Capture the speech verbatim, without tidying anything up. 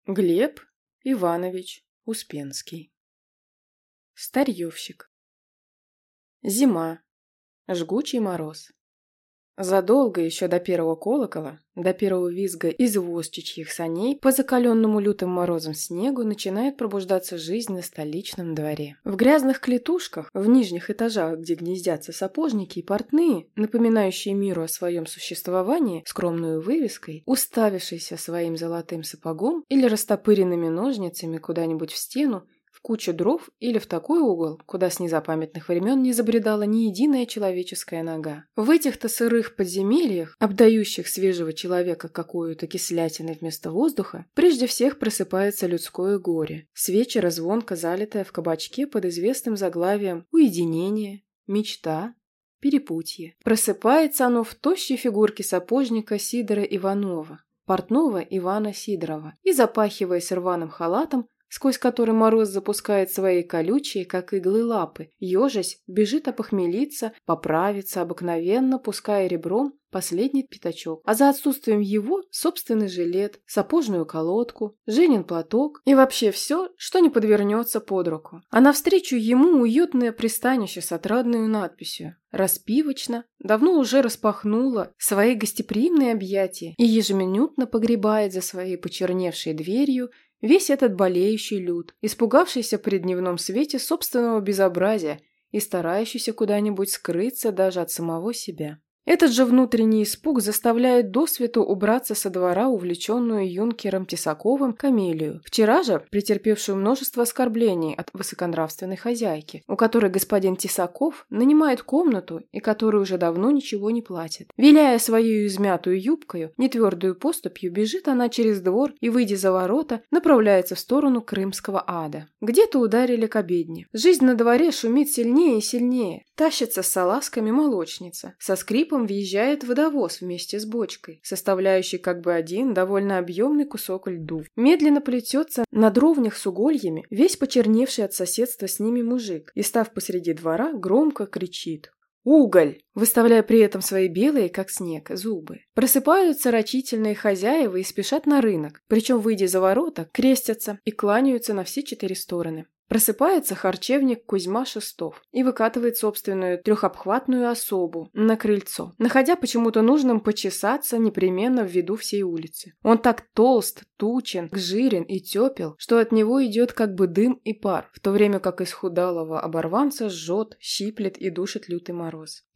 Глеб Иванович Успенский. Старьевщик. Зима. Жгучий мороз. Задолго еще до первого колокола, до первого визга извозчичьих саней, по закаленному лютым морозом снегу начинает пробуждаться жизнь на столичном дворе. В грязных клетушках, в нижних этажах, где гнездятся сапожники и портные, напоминающие миру о своем существовании скромную вывеской, уставившийся своим золотым сапогом или растопыренными ножницами куда-нибудь в стену, в кучу дров или в такой угол, куда с незапамятных времен не забредала ни единая человеческая нога. В этих-то сырых подземельях, обдающих свежего человека какую-то кислятиной вместо воздуха, прежде всех просыпается людское горе, с вечера звонко залитое в кабачке под известным заглавием «Уединение», «Мечта», «Перепутье». Просыпается оно в тощей фигурке сапожника Сидора Иванова, портного Ивана Сидорова, и, запахиваясь рваным халатом, сквозь который мороз запускает свои колючие, как иглы, лапы, ежась, бежит опохмелиться, поправиться, обыкновенно пуская ребром последний пятачок, а за отсутствием его собственный жилет, сапожную колодку, Женин платок и вообще все, что не подвернется под руку. А навстречу ему уютное пристанище с отрадной надписью «Распивочно» давно уже распахнула свои гостеприимные объятия и ежеминутно погребает за своей почерневшей дверью весь этот болеющий люд, испугавшийся при дневном свете собственного безобразия и старающийся куда-нибудь скрыться даже от самого себя. Этот же внутренний испуг заставляет досвету убраться со двора увлеченную юнкером Тесаковым Камелию, вчера же претерпевшую множество оскорблений от высоконравственной хозяйки, у которой господин Тесаков нанимает комнату и которой уже давно ничего не платит. Виляя свою измятую юбкою, нетвердую поступью бежит она через двор и, выйдя за ворота, направляется в сторону крымского ада. Где-то ударили к обедне. Жизнь на дворе шумит сильнее и сильнее. Тащится с салазками молочница. Со скрипом въезжает водовоз вместе с бочкой, составляющий как бы один довольно объемный кусок льду. Медленно плетется на дровнях с угольями весь почерневший от соседства с ними мужик и, став посреди двора, громко кричит: «Уголь!», выставляя при этом свои белые, как снег, зубы. Просыпаются рачительные хозяева и спешат на рынок, причем, выйдя за ворота, крестятся и кланяются на все четыре стороны. Просыпается харчевник Кузьма Шестов и выкатывает собственную трехобхватную особу на крыльцо, находя почему-то нужным почесаться непременно в виду всей улицы. Он так толст, тучен, жирен и тепел, что от него идет как бы дым и пар, в то время как исхудалого оборванца жжет, щиплет и душит лютый мороз.